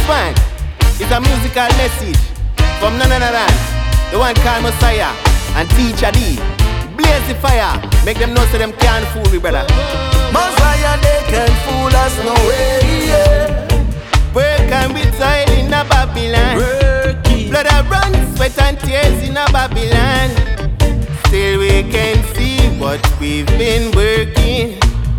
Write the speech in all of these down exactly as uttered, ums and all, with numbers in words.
one is a musical message from none other than the one called Messiah and Teacher D. Blaze the fire, make them know so them can't fool me, brother. Messiah, they can't fool us no way, yeah. Work and we toil in a Babylon. Working. Blood that runs, sweat and tears in a Babylon. Still we can see what we've been working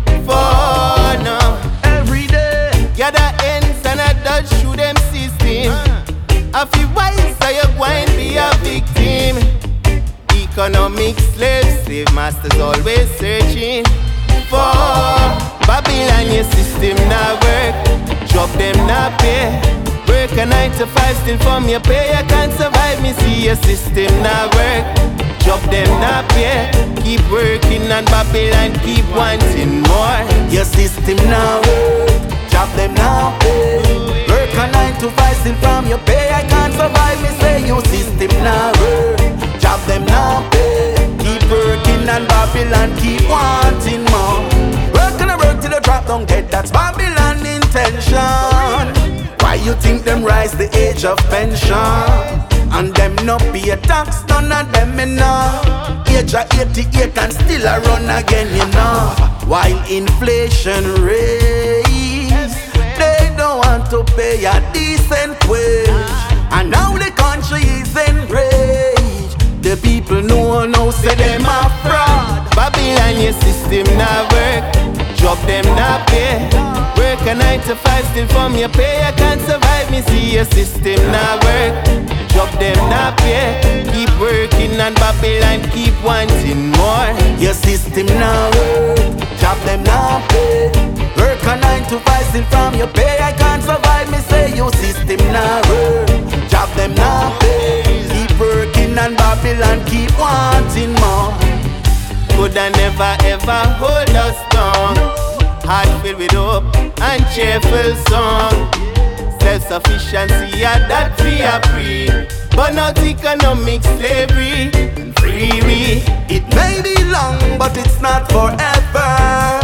for now. Every day. Gather ends and a dodge through them system. I feel wise so you go and be a victim. Economic slaves, slave masters always searching for Babylon. Your system not work, job them not pay. Work a nine to five still from your pay. You can't survive, me see your system not work, job them not pay. Keep working and Babylon keep wanting more. Your system now work, job them now pay. Work a nine to five still from your pay. I can't survive, me say your system now work, job them now pay. Keep working and Babylon keep wanting more. Work and I work till the drop don't get, that's Babylon intention. Why you think them rise the age of pension? And them no pay tax, none of them enough. Age of eighty-eight and still a run again, you know. While inflation raise, they don't want to pay a decent wage. And now the country is enraged. The people know now say them a fraud. Babylon, your system not work, job them not pay. Work a nine to five still from your pay. I can't survive, me see your system not work, job them not pay. Keep working and Babylon keep wanting more. Your system now work, job them now pay. Work a nine to five still from your pay. I can't survive, me say your system now work, job them now pay. Keep working and Babylon keep wanting more. Coulda never ever hold us down. Heart filled with hope and cheerful song. Self-sufficiency, yeah, that we are free. But not economic slavery and free we. It may be long, but it's not forever.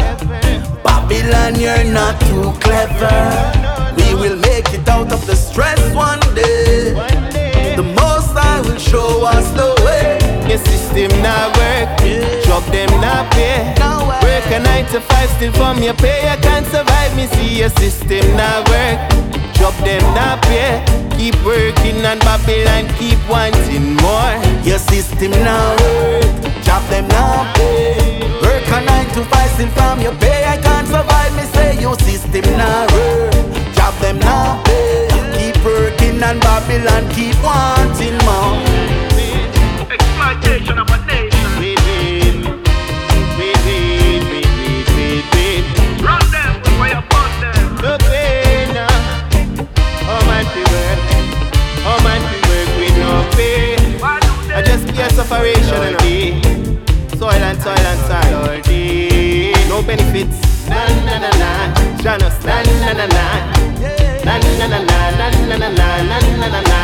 Babylon, you're not too clever. We will make it out of the stress one day. The Most High will show us the way. Your system not work, job them not pay. Work a nine to five still from your pay. I can't survive, me see your system not work, job them not pay. Keep working and Babylon keep wanting more. Your system now work, job them now pay. Work a nine to five still from your pay. I can't survive, me say your system now work, job them now pay. Keep working and Babylon keep wanting more. Exploitation of a nation. Wait, wait, wait, wait, wait, wait, wait, wait. Run them with where you put them. No pain now. Oh man, we work. Oh man, we work with no pay. Why do I they? just care separation and day. Soil and soil and soil all day. No benefits. Na na na na. Janus na na na na. Na na na na na na na na na na na.